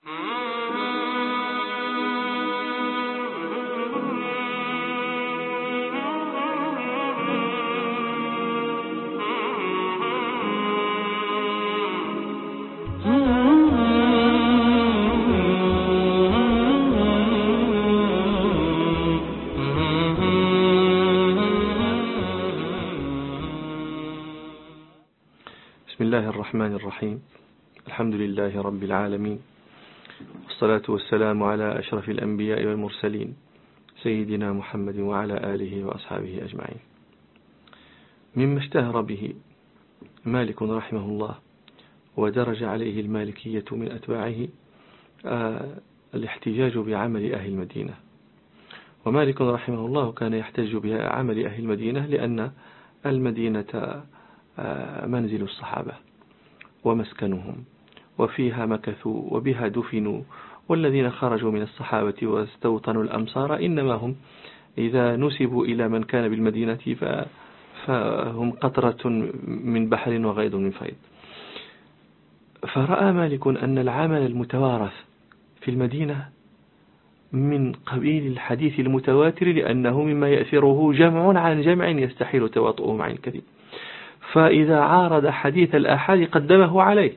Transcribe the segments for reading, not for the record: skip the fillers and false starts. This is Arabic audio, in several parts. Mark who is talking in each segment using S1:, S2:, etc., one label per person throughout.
S1: بسم الله الرحمن الرحيم. الحمد لله رب العالمين، والصلاة والسلام على أشرف الأنبياء والمرسلين سيدنا محمد وعلى آله وأصحابه أجمعين. مما اشتهر به مالك رحمه الله ودرج عليه المالكية من أتباعه الاحتجاج بعمل أهل المدينة. ومالك رحمه الله كان يحتج بعمل أهل المدينة لأن المدينة منزل الصحابة ومسكنهم، وفيها مكثوا وبها دفنوا، والذين خرجوا من الصحابة واستوطنوا الأمصار إنما هم إذا نسبوا إلى من كان بالمدينة فهم قطرة من بحر وغيض من فيض. فرأى مالك أن العمل المتوارث في المدينة من قبيل الحديث المتواتر، لأنه مما يأثره جمع عن جمع يستحيل تواطؤه مع الكذب، فإذا عارض حديث الآحاد قدمه عليه.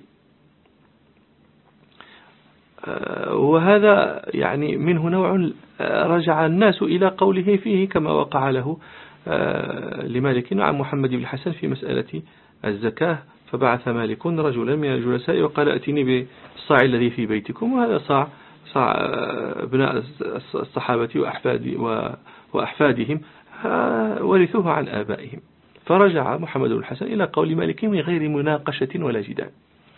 S1: وهذا يعني منه نوع رجع الناس إلى قوله فيه كما وقع له لمالك عن محمد بن الحسن في مسألة الزكاة، فبعث مالك رجلا من الجلساء وقال أتني بالصاع الذي في بيتكم، وهذا صاع ابناء الصحابة وأحفادهم ورثوه عن آبائهم. فرجع محمد بن الحسن إلى قول مالك من غير مناقشة ولا جدال.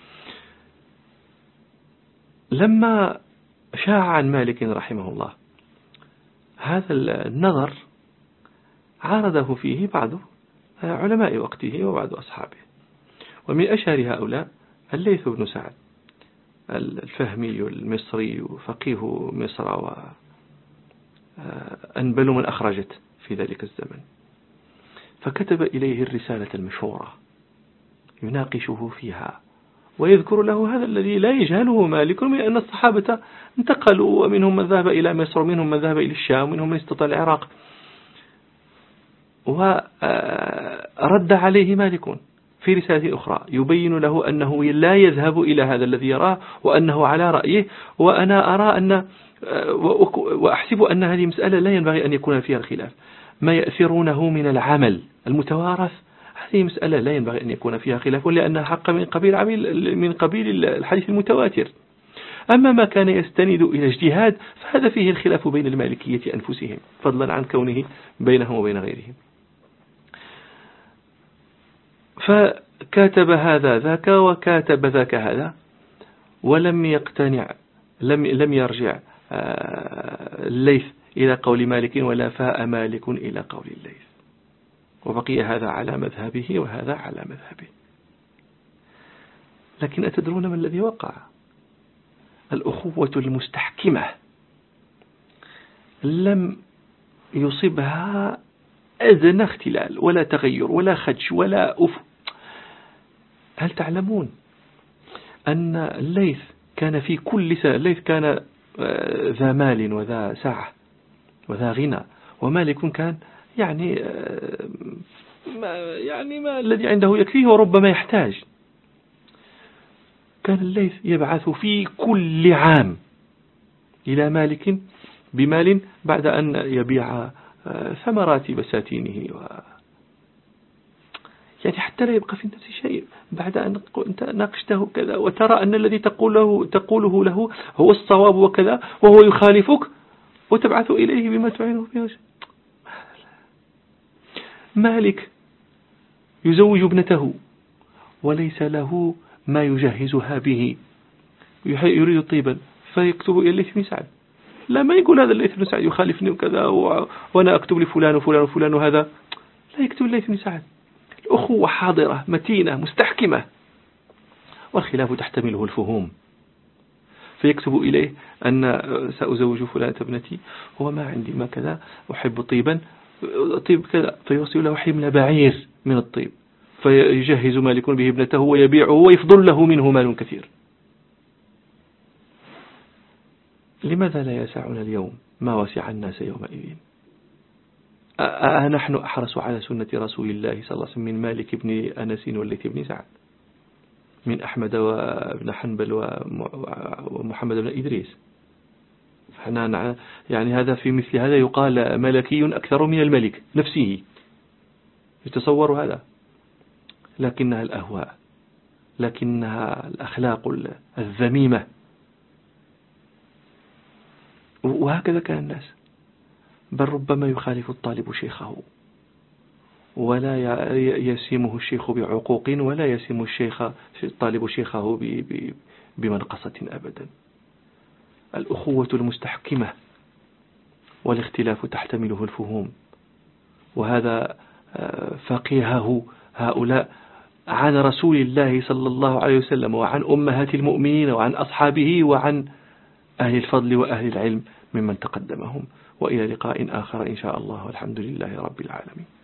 S1: لما شاع عن مالك رحمه الله هذا النظر عارضه فيه بعض علماء وقته وبعض أصحابه، ومن أشهر هؤلاء الليث بن سعد الفهمي المصري فقيه مصر وأنبل من أخرجت في ذلك الزمن، فكتب إليه الرسالة المشهورة يناقشه فيها ويذكر له هذا الذي لا يجهله مالك من أن الصحابة انتقلوا، ومنهم من ذهب إلى مصر ومنهم من ذهب إلى الشام ومنهم من استطاع العراق. ورد عليه مالك في رسالة أخرى يبين له أنه لا يذهب إلى هذا الذي يراه وأنه على رأيه، وأنا أرى أن وأحسب أن هذه مسألة لا ينبغي أن يكون فيها الخلاف. ما يأثرونه من العمل المتوارث هذه مسألة لا ينبغي أن يكون فيها خلاف، لأنها حق من قبيل الحديث المتواتر. أما ما كان يستند إلى اجتهاد فهذا فيه الخلاف بين المالكية أنفسهم، فضلا عن كونه بينهم وبين غيرهم. فكاتب هذا ذاك وكاتب ذاك هذا، ولم يقتنع، لم يرجع الليث إلى قول مالك ولا فاء مالك إلى قول الليث، وبقي هذا على مذهبه وهذا على مذهبه. لكن أتدرون ما الذي وقع؟ الأخوة المستحكمة لم يصبها أدنى اختلال ولا تغير ولا خدش ولا هل تعلمون أن الليث كان في كل سنة، الليث كان ذا مال وذا سعة وذا غنى، ومالك كان يعني ما الذي عنده يكفيه وربما يحتاج. كان الليث يبعث في كل عام إلى مالك بمال بعد أن يبيع ثمرات بساتينه يعني حتى لا يبقى في النفس شيء بعد أن أنت ناقشته كذا وترى أن الذي تقوله له هو الصواب وكذا، وهو يخالفك وتبعث إليه بما تعينه به. مالك يزوج ابنته وليس له ما يجهزها به، يريد طيبا فيكتب إلى الليث بن سعد. لا، ما يقول هذا الليث بن سعد يخالفني وكذا وأنا أكتب لفلان وفلان وفلان وهذا، لا يكتب الليث بن سعد. الأخوة حاضرة متينة مستحكمة، والخلاف تحتمله الفهوم. فيكتب إليه أن سأزوج فلانة ابنتي، هو ما عندي ما كذا، أحب طيبا، طيب كذا، فيرسل له حمل بعير من الطيب، فيجهز مالك به ابنته ويبيعه ويفضل له منه مال كثير. لماذا لا يسعنا اليوم ما وسع الناس يومئذ؟ نحن أحرص على سنة رسول الله صلى الله عليه وسلم من مالك بن أنس والليث بن سعد، من أحمد وابن حنبل ومحمد بن إدريس. يعني هذا في مثل هذا يقال ملكي أكثر من الملك نفسه، يتصور هذا. لكنها الأهواء، لكنها الأخلاق الذميمة. وهكذا كان الناس. بل ربما يخالف الطالب شيخه، ولا يسمه الشيخ بعقوق، ولا يسم الطالب شيخه بمنقصة أبدا. الأخوة المستحكمة، والاختلاف تحتمله الفهوم. وهذا فقهه هؤلاء عن رسول الله صلى الله عليه وسلم، وعن أمهات المؤمنين، وعن أصحابه، وعن أهل الفضل وأهل العلم ممن تقدمهم. وإلى لقاء آخر إن شاء الله، والحمد لله رب العالمين.